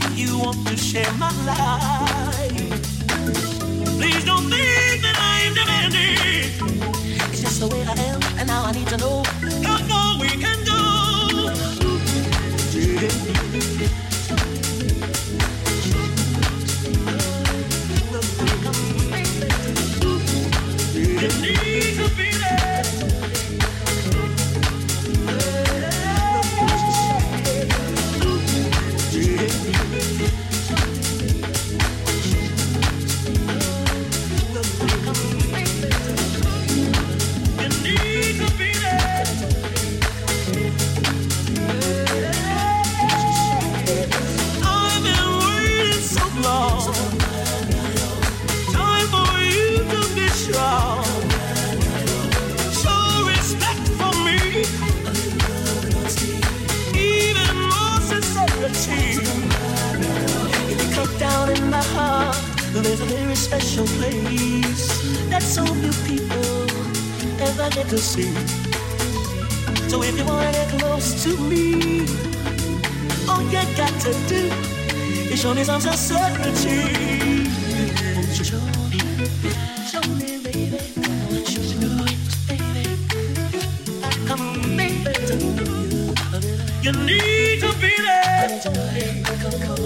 You want to share my life. Please don't think that I'm demanding. It's just the way I am, and now I need to know how far we can go. You need to be there. There's a very special place that so few people ever get to see. So if you wanna get close to me, all you got to do is show me some sincerity. Show me, baby, show me, baby. Come on, baby, you need to be there.